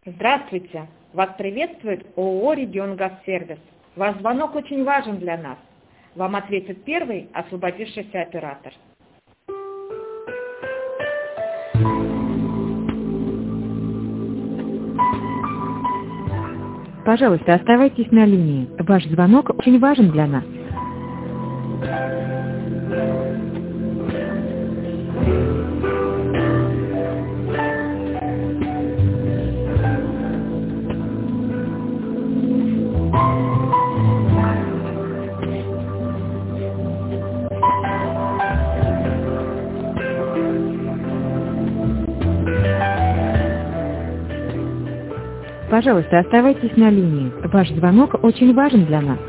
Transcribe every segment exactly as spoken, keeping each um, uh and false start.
Здравствуйте! Вас приветствует ООО «Регионгазсервис». Ваш звонок очень важен для нас. Вам ответит первый освободившийся оператор. Пожалуйста, оставайтесь на линии. Ваш звонок очень важен для нас. Пожалуйста, оставайтесь на линии. Ваш звонок очень важен для нас.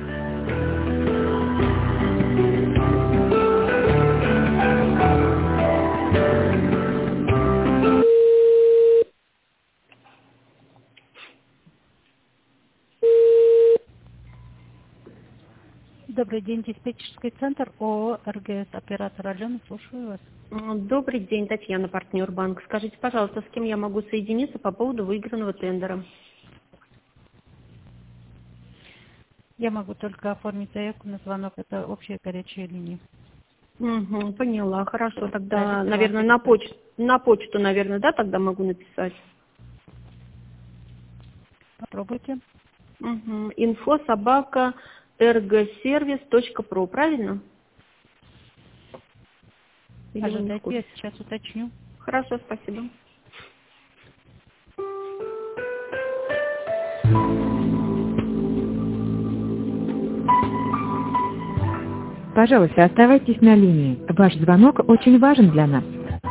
Добрый день, диспетчерский центр ООО РГС. Оператор Алена, слушаю вас. Добрый день, Татьяна, партнер банк. Скажите, пожалуйста, с кем я могу соединиться по поводу выигранного тендера? Я могу только оформить заявку на звонок. Это общая горячая линия. Угу, поняла, хорошо. Тогда, Да, наверное, на почту, на почту, наверное, да, тогда могу написать? Попробуйте. Угу. Инфо собака ргсервис точка про, правильно? Или вы не в Ожидайте, курсе? я сейчас уточню. Хорошо, спасибо. Пожалуйста, оставайтесь на линии. Ваш звонок очень важен для нас.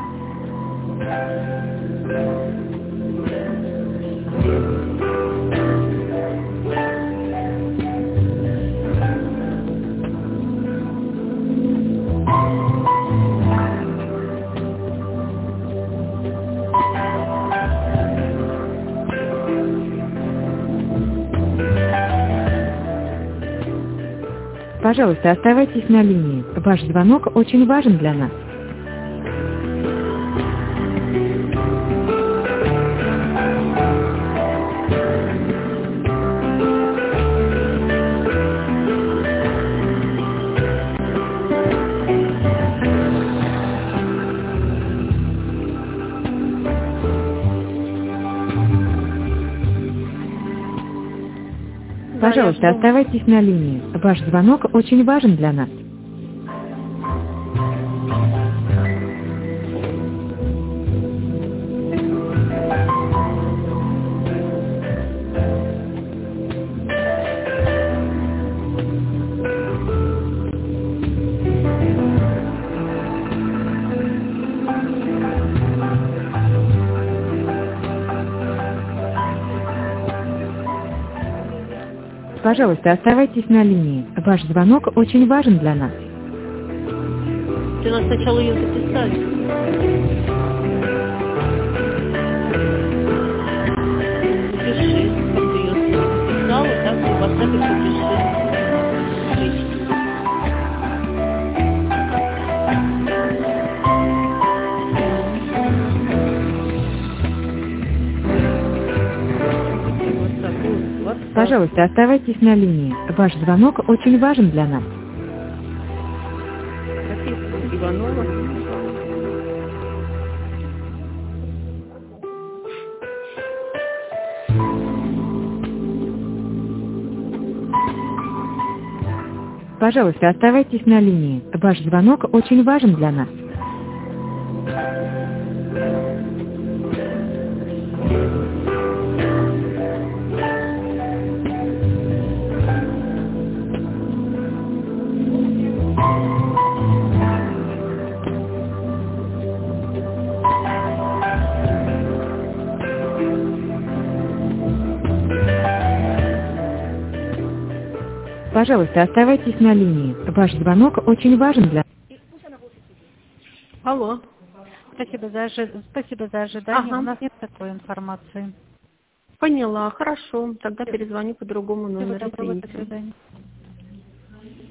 Пожалуйста, оставайтесь на линии. Ваш звонок очень важен для нас. Пожалуйста, оставайтесь на линии. Ваш звонок очень важен для нас. Пожалуйста, оставайтесь на линии. Ваш звонок очень важен для нас. Ты надо сначала ее записать. Запиши. Ты ее записала, так и в WhatsApp запиши. Пожалуйста, оставайтесь на линии. Ваш звонок очень важен для нас. Иванова. Пожалуйста, оставайтесь на линии. Ваш звонок очень важен для нас. Пожалуйста, оставайтесь на линии. Ваш звонок очень важен для нас. Алло. Спасибо за, ожи... Спасибо за ожидание. Ага. У нас нет такой информации. Поняла, хорошо. Тогда перезвоню по другому Всего номеру. доброго, до Извините. свидания.